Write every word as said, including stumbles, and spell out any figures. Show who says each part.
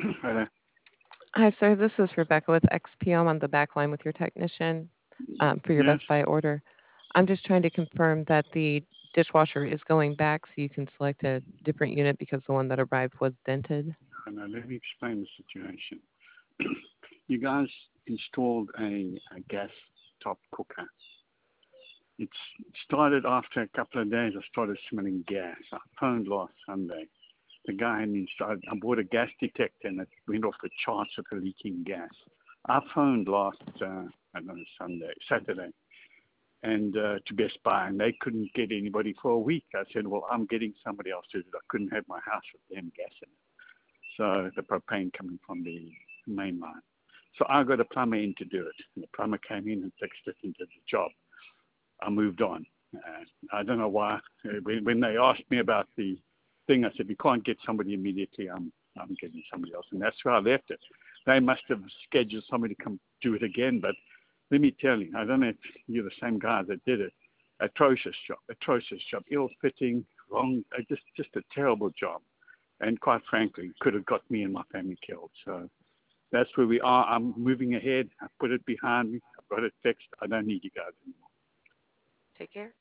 Speaker 1: Hello.
Speaker 2: Hi, sir. This is Rebecca with X P M on the back line with your technician um, for your
Speaker 1: Yes,
Speaker 2: Best Buy order. I'm just trying to confirm that the dishwasher is going back so you can select a different unit because the one that arrived was dented.
Speaker 1: and uh, let me explain the situation. You guys installed a, a gas top cooker. It's it started after a couple of days. I started smelling gas. I phoned last Sunday. The guy had installed. I bought a gas detector and it went off the charts with the leaking gas. I phoned last, uh, I don't know, Sunday, Saturday, and uh, to Best Buy, and they couldn't get anybody for a week. I said, well, I'm getting somebody else to do it. I couldn't have my house with damn gas in it. So the propane coming from the main line. So I got a plumber in to do it. And the plumber came in and fixed it and did the job. I moved on. Uh, I don't know why. Uh, When, when they asked me about the thing, I said, we can't get somebody immediately. I'm, I'm getting somebody else. And that's where I left it. They must have scheduled somebody to come do it again. But let me tell you, I don't know if you're the same guy that did it. Atrocious job, atrocious job, ill-fitting, wrong, uh, just, just a terrible job. And quite frankly, could have got me and my family killed. So that's where we are. I'm moving ahead. I put it behind me. I've got it fixed. I don't need you guys anymore.
Speaker 2: Take care.